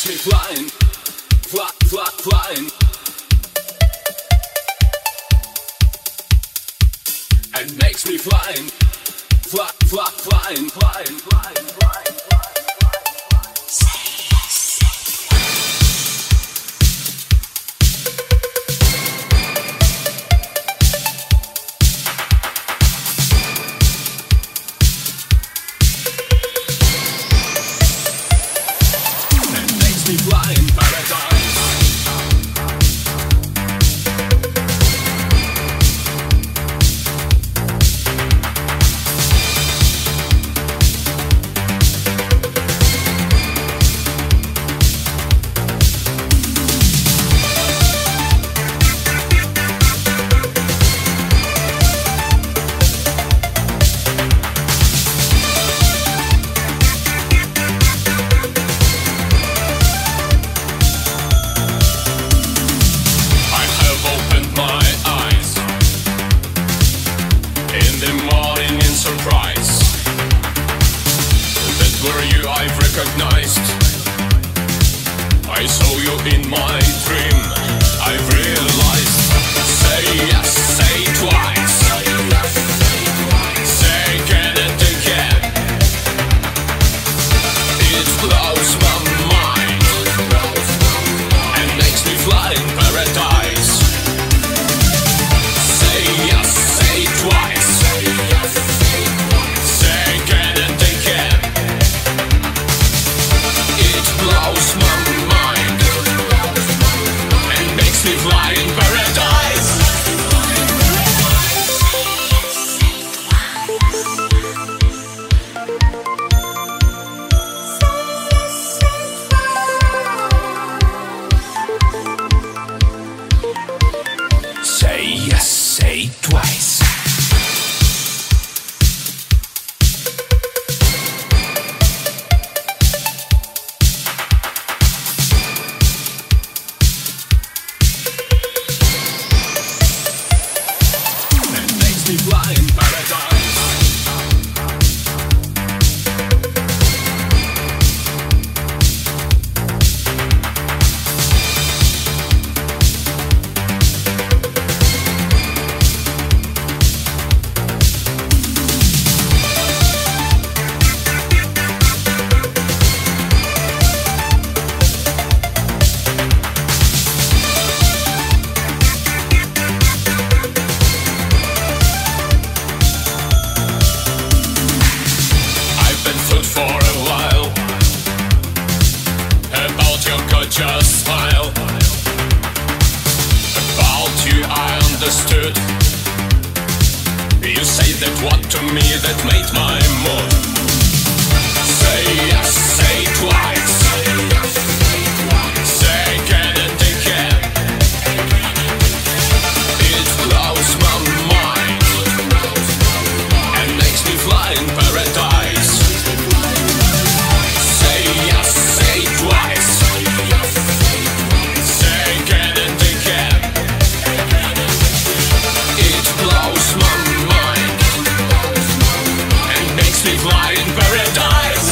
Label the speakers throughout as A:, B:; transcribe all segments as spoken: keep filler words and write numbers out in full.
A: makes me flying, fly, fly, flying. And makes me flying, fly, fly, flying, flying, flying, flying. Me fly in paradise. Recognized, I saw you in my dream. I've realized. Say yes, say twice. Say again and again. It blows my mind and makes me fly in paradise. Say yes, say twice. Say again and again. It blows my mind and makes me fly in paradise. Say yes, say twice. Me fly in paradise. Just smile. About you I understood. You say that what to me that made my mood. Say yes, say twice. Say again and again. It blows my mind and makes me fly in paradise. Say yes, say twice. Say again and again. It blows my mind and makes me fly in paradise.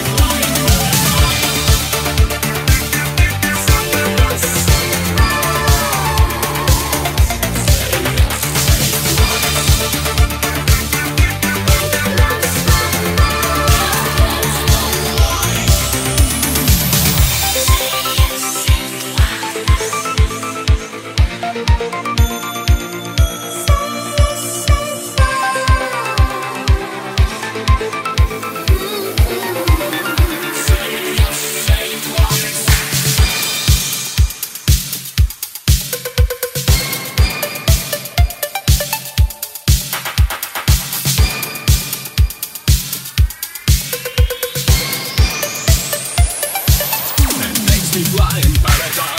A: Me fly in paradise.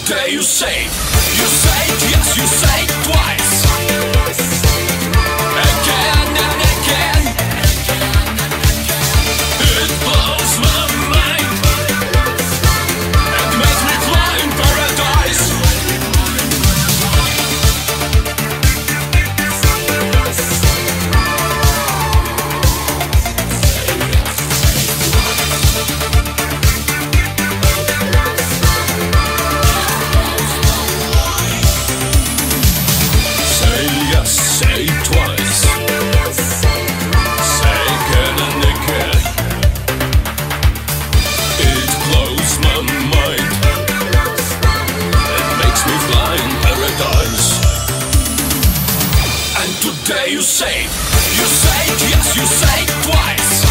A: today you say, you say it, yes, you say it twice. Again and again. It blows my mind and makes me fly in paradise. Say yes, say it twice. Say again and again. It blows my mind. It makes me fly in paradise. And today you say, you say it, yes, you say it twice.